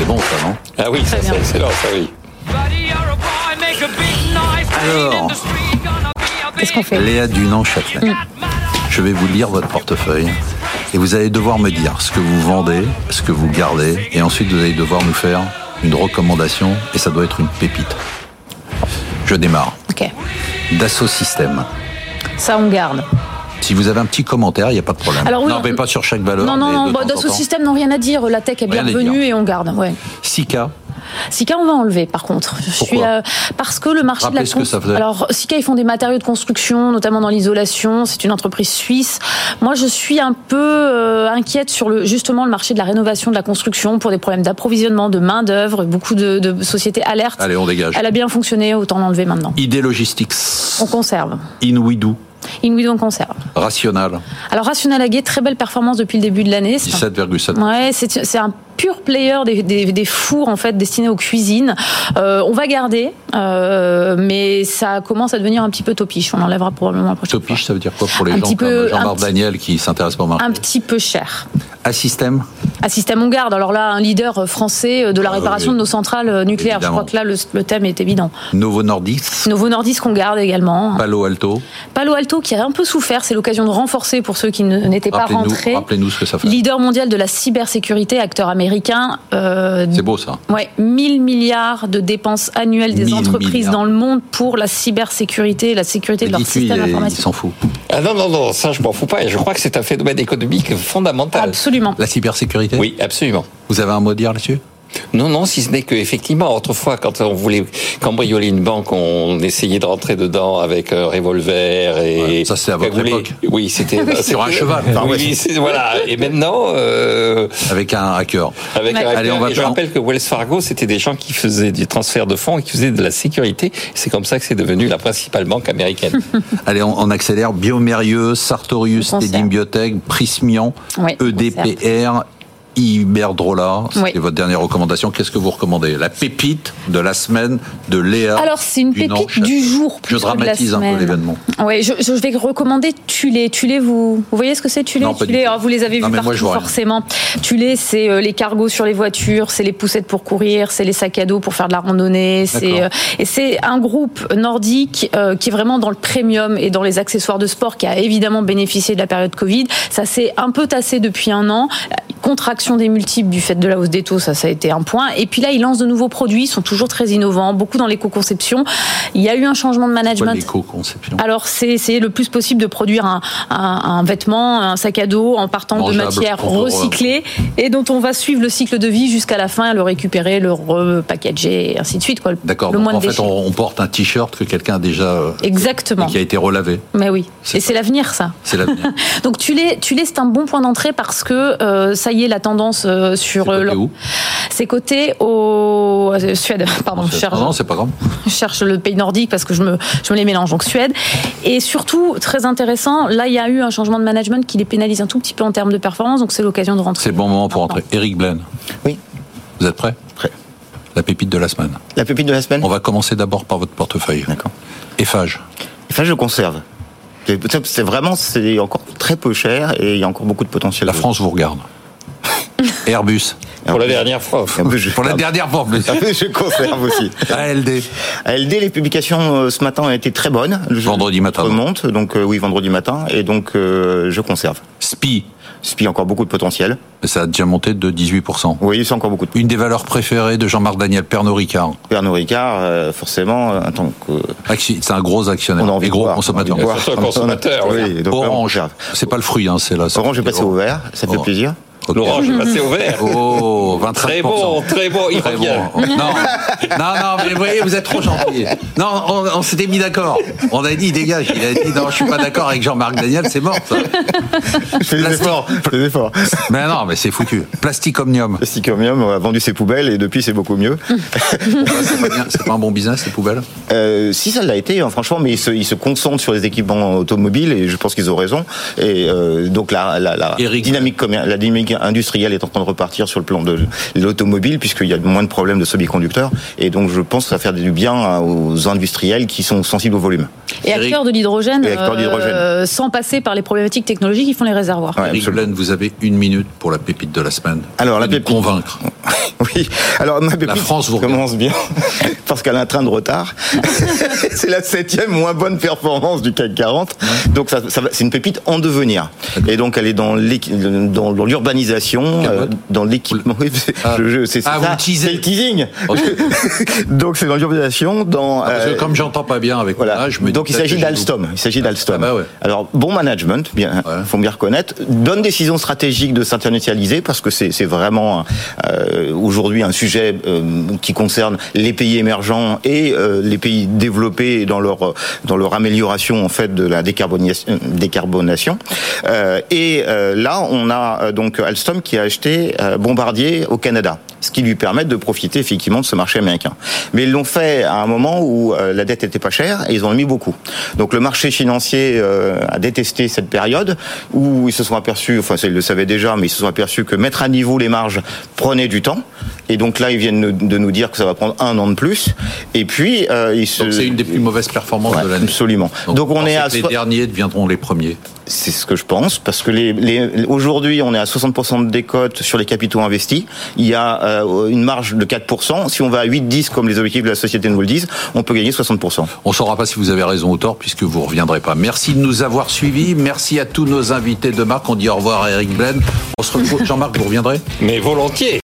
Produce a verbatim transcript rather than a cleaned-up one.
bon, ça, non? Ah oui, ça, c'est excellent, ça, oui. Alors, qu'est-ce qu'on fait? Léa Dunant-Châtelet, mmh. je vais vous lire votre portefeuille et vous allez devoir me dire ce que vous vendez, ce que vous gardez, et ensuite vous allez devoir nous faire une recommandation, et ça doit être une pépite. Je démarre. Ok. Dassault Systèmes. Ça, on garde. Si vous avez un petit commentaire, il n'y a pas de problème. Alors, oui, non, mais pas sur chaque valeur. Non, non, non. Bah, Dassault Systèmes n'ont rien à dire. La tech est bien revenue et on garde. Ouais. Sika. Sika, on va enlever, par contre. Je Pourquoi suis, euh, parce que le marché Rappelez de la construction. Alors, Sika, ils font des matériaux de construction, notamment dans l'isolation. C'est une entreprise suisse. Moi, je suis un peu euh, inquiète sur le justement le marché de la rénovation de la construction pour des problèmes d'approvisionnement, de main d'œuvre. Beaucoup de, de sociétés alertent. Allez, on dégage. Elle a bien fonctionné, autant l'enlever maintenant. I D Logistics. On conserve. Inouïdou. Inouïdou, on conserve. Rational. Alors, Rational Aguet, très belle performance depuis le début de l'année. dix-sept virgule sept. Ouais, c'est, c'est un pur player des, des, des fours en fait destinés aux cuisines. Euh, on va garder, euh, mais ça commence à devenir un petit peu topiche. On enlèvera probablement la prochaine Topiche, fois. ça veut dire quoi pour les un gens petit comme peu, Jean-Marc petit, Daniel qui s'intéresse pas au marché? Un petit peu cher. Assystem. Assystem, on garde. Alors là, un leader français de la réparation ah, oui. de nos centrales nucléaires. Évidemment. Je crois que là, le, le thème est évident. Novo Nordisk. Novo Nordisk, qu'on garde également. Palo Alto. Palo Alto, qui a un peu souffert. C'est l'occasion de renforcer pour ceux qui ne, n'étaient pas rentrés. Rappelez-nous ce que ça fait. Leader mondial de la cybersécurité, acteur américain. Euh, C'est beau ça. Ouais, mille milliards de dépenses annuelles des entreprises milliards. Dans le monde pour la cybersécurité, la sécurité mais de leur système informatique. Il s'en fout. Ah non, non, non, ça je m'en fous pas. Et je crois que c'est un phénomène économique fondamental. Absolument. La cybersécurité? Oui, absolument. Vous avez un mot à dire là-dessus? Non, non, si ce n'est que effectivement, autrefois, quand on voulait cambrioler une banque, on essayait de rentrer dedans avec un revolver et ouais, ça c'est à votre voulait... époque. Oui, c'était sur un cheval. Enfin, oui, oui. C'est, voilà. Et maintenant, euh... avec un hacker. Avec ouais. un hacker. Allez, on va et je rappelle que Wells Fargo, c'était des gens qui faisaient du transfert de fonds et qui faisaient de la sécurité. C'est comme ça que c'est devenu la principale banque américaine. Allez, on, on accélère. Biomérieux, Sartorius, Tedim Biotech, Prismian, ouais, E D P R. Iberdrola, c'est oui. votre dernière recommandation. Qu'est-ce que vous recommandez? La pépite de la semaine de Léa. Alors c'est une pépite Dunant, du jour. Je dramatise un peu l'événement. Oui, je, je vais recommander Tulé. Tulé, vous, vous voyez ce que c'est Tulé? Non, Tulé, alors, vous les avez vus partout moi, forcément. Tulé, c'est euh, les cargos sur les voitures, c'est les poussettes pour courir, c'est les sacs à dos pour faire de la randonnée. C'est, euh, et c'est un groupe nordique euh, qui est vraiment dans le premium et dans les accessoires de sport, qui a évidemment bénéficié de la période Covid. Ça s'est un peu tassé depuis un an. Contraction des multiples du fait de la hausse des taux, ça, ça a été un point. Et puis là, ils lancent de nouveaux produits, ils sont toujours très innovants, beaucoup dans l'éco-conception. Il y a eu un changement de management. L'éco-conception. Alors, c'est essayer le plus possible de produire un, un, un vêtement, un sac à dos en partant Mangeable, de matières recyclées et dont on va suivre le cycle de vie jusqu'à la fin, le récupérer, le repackager et ainsi de suite. Quoi. D'accord. Le Donc, moins en de fait, on, on porte un t-shirt que quelqu'un a déjà. Exactement. Qui a été relavé. Mais oui. C'est et ça. C'est l'avenir, ça. C'est l'avenir. Donc, Tulé, Tulé, c'est un bon point d'entrée parce que euh, ça y est, la tendance euh, sur. C'est le... où C'est coté au euh, Suède. Pardon. Non, je cherche... non, c'est pas grave. Je cherche le pays nordique parce que je me, je me les mélange. Donc Suède. Et surtout, très intéressant, là, il y a eu un changement de management qui les pénalise un tout petit peu en termes de performance. Donc c'est l'occasion de rentrer. C'est le bon moment pour rentrer. Éric Blaine. Oui. Vous êtes prêt? Prêt. La pépite de la semaine. La pépite de la semaine. On va commencer d'abord par votre portefeuille. D'accord. Eiffage. Eiffage, je conserve. C'est vraiment, c'est encore très peu cher et il y a encore beaucoup de potentiel. La France vous regarde. Airbus. Pour la dernière fois. Je, pour la dernière fois, mais je conserve aussi. A L D. A L D, les publications euh, ce matin ont été très bonnes. Le vendredi matin. Remonte, donc euh, oui, vendredi matin, et donc euh, je conserve. S P I. S P I, encore beaucoup de potentiel. Ça a déjà monté de dix-huit pour cent. Oui, c'est encore beaucoup de. Une des valeurs préférées de Jean-Marc Daniel, Pernod Ricard. Pernod Ricard, euh, forcément, en tant que. C'est un gros actionnaire. On a envie et gros voir, consommateur. C'est un consommateur. Oui, donc, Orange. C'est pas le fruit, hein, c'est là. Orange est passé au vert, ça fait oh. plaisir. Okay. L'orange est passé au vert. Oh, vingt-cinq pour cent. Très bon, très bon, il très revient. Bon. Non, non, non, mais vous voyez, vous êtes trop gentil. Non, on, on s'était mis d'accord. On a dit, dégage. Il a dit, non, je suis pas d'accord avec Jean-Marc Daniel, c'est mort, ça. Je fais des efforts, je fais des efforts. Mais non, mais c'est foutu. Plastic Omnium. Plastic Omnium, on a vendu ses poubelles et depuis, c'est beaucoup mieux. c'est, pas bien, c'est pas un bon business, ces poubelles? euh, Si, ça l'a été, hein, franchement, mais ils se, ils se concentrent sur les équipements automobiles et je pense qu'ils ont raison. Et euh, donc, la, la, la, dynamique, commer- la dynamique industriel est en train de repartir sur le plan de l'automobile, puisqu'il y a moins de problèmes de semi-conducteurs. Et donc, je pense que ça va faire du bien aux industriels qui sont sensibles au volume. Et acteurs de l'hydrogène, euh, sans passer par les problématiques technologiques qui font les réservoirs. Ouais, Eric Blaine, vous avez une minute pour la pépite de la semaine. Alors, la pépite. Convaincre. Oui. Alors, ma pépite la France vous commence bien, parce qu'elle a un train de retard. C'est la septième moins bonne performance du C A C quarante. Donc, ça, ça, c'est une pépite en devenir. Et donc, elle est dans, dans, dans l'urbanisation, euh, dans l'équipement. Ah, je, je, c'est, ah ça, vous teasez. C'est le teasing. Okay. Donc, c'est dans l'urbanisation, dans. Ah, parce que comme j'entends pas bien avec voilà. mon âge, je me donc, il s'agit d'Alstom. Il s'agit d'Alstom. Ah bah ouais. Alors, bon management, bien, ouais. faut bien reconnaître. Bonne décision stratégique de s'internationaliser, parce que c'est, c'est vraiment euh, aujourd'hui un sujet euh, qui concerne les pays émergents et euh, les pays développés dans leur dans leur amélioration en fait de la décarbonation. décarbonation. Euh, et euh, là, on a euh, donc Alstom qui a acheté euh, Bombardier au Canada, ce qui lui permet de profiter effectivement de ce marché américain. Mais ils l'ont fait à un moment où euh, la dette était pas chère et ils en ont mis beaucoup. Donc le marché financier euh, a détesté cette période où ils se sont aperçus, enfin ils le savaient déjà, mais ils se sont aperçus que mettre à niveau les marges prenait du temps. Et donc là, ils viennent de nous dire que ça va prendre un an de plus. Et puis, euh, ils se... Donc c'est une des plus mauvaises performances ouais, de l'année. Absolument. Donc, donc on est à les so... derniers deviendront les premiers. C'est ce que je pense, parce que les, les, aujourd'hui, on est à soixante pour cent de décote sur les capitaux investis. Il y a euh, une marge de quatre pour cent. Si on va à huit dix, comme les objectifs de la société nous le disent, on peut gagner soixante pour cent. On ne saura pas si vous avez raison ou tort, puisque vous ne reviendrez pas. Merci de nous avoir suivis. Merci à tous nos invités de marque. On dit au revoir à Eric Blaine. On se retrouve. Jean-Marc, vous reviendrez ? Mais volontiers.